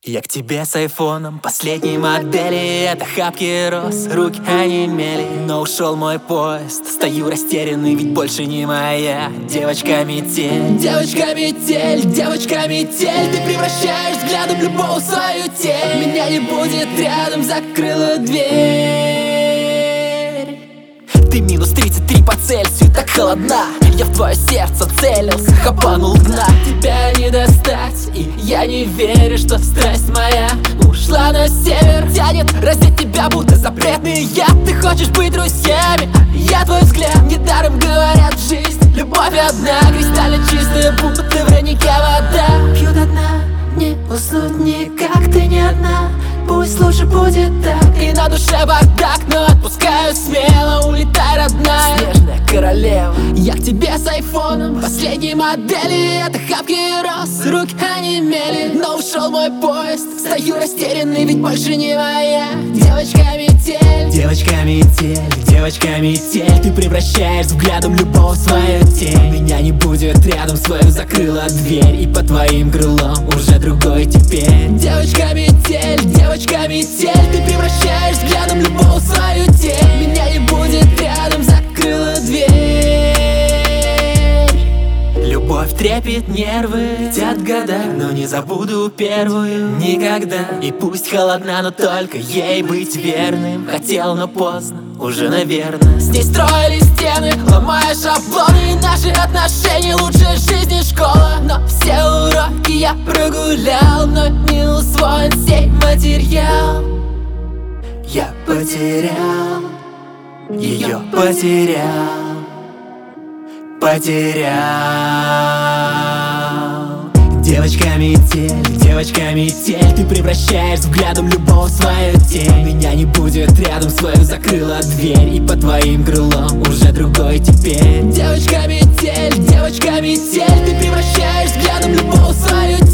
Я к тебе с айфоном последней модели. Это хапки роз, руки онемели. Но ушел мой поезд, стою растерянный, ведь больше не моя девочка-метель. Девочка-метель, девочка-метель, ты превращаешь взглядом любого в свою тень. Меня не будет рядом, закрыла дверь. Ты минус 33 по Цельсию, так холодна. Я в твое сердце целился, хапанул дна. Тебя не достать, и я не верю, что страсть моя ушла на север. Тянет раздеть тебя, будто запретный яд. Ты хочешь быть друзьями, а я твой взгляд. Недаром говорят, жизнь, любовь одна. Кристально чистая, будто в роднике вода. Пью до дна, не уснуть никак, ты не одна. Пусть лучше будет так. И на душе бардак, но отпускаю смело. Улетай, родная, снежная королева. Я к тебе с айфоном последней модели. Это хапки роз, руки онемели. Но ушел мой поезд, стою растерянный, ведь больше не моя девочка-метель. Девочка-метель, девочка-метель, ты превращаешь взглядом любого в свою тень. Меня не будет рядом, свою закрыла дверь. И по твоим крылам уже другой теперь. Девочка-метель, девочка-метель, ты превращаешь взглядом любого в свою тень. Меня не будет рядом, закрыла дверь. Любовь трепет нервы, летят года, но не забуду первую никогда. И пусть холодна, но только ей быть верным. Хотел, но поздно, уже наверное. С ней строили стены, ломая шаблоны. Наши отношения лучше жизни школа. Но все уроки я прогулял, но не усвоен сей материал. Я потерял, ее потерял. Потерял. Девочка-метель, девочка-метель, ты превращаешь взглядом любого в свою тень. Меня не будет рядом, свою закрыла дверь. И по твоим крылам уже другой теперь. Девочка-метель, девочка-метель, ты превращаешь взглядом любого в свою тень.